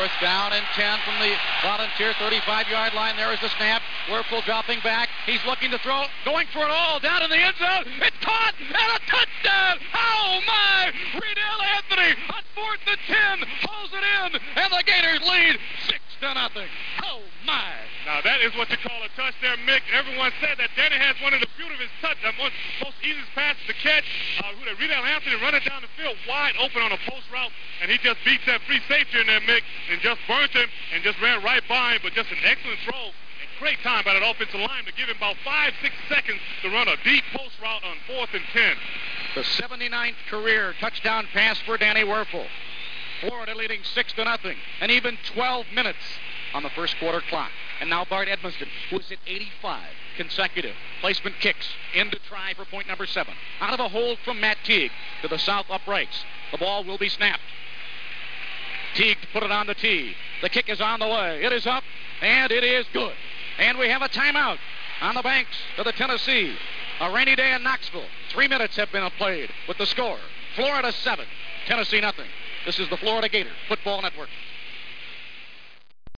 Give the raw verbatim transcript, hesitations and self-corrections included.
Fourth down and ten from the Volunteer thirty-five-yard line. There is the snap. Wuerffel dropping back. He's looking to throw, going for it all, down in the end zone. It's caught, and a touchdown! Oh, my! Riedel Anthony on fourth and ten pulls it in, and the Gators lead six to nothing. Oh, my! Now, that is what you call a touchdown, Mick. Everyone said that Danny has one of the beautiful touch, uh, most, most easiest passes to catch. Uh, Riedel Anthony running down the field wide open on a post route, and he just beats that free safety in there, Mick, and just burnt him and just ran right by him, but just an excellent throw. And great time by that offensive line to give him about five, six seconds to run a deep post route on fourth and ten. The seventy-ninth career touchdown pass for Danny Wuerffel. Florida leading six to nothing, and even twelve minutes on the first quarter clock. And now Bart Edmiston, who is at eighty-five consecutive placement kicks, in to try for point number seven. Out of a hold from Matt Teague to the south uprights. The ball will be snapped. Teague put it on the tee. The kick is on the way. It is up, and it is good. And we have a timeout on the banks of the Tennessee. A rainy day in Knoxville. Three minutes have been played with the score. Florida seven, Tennessee nothing. This is the Florida Gator Football Network.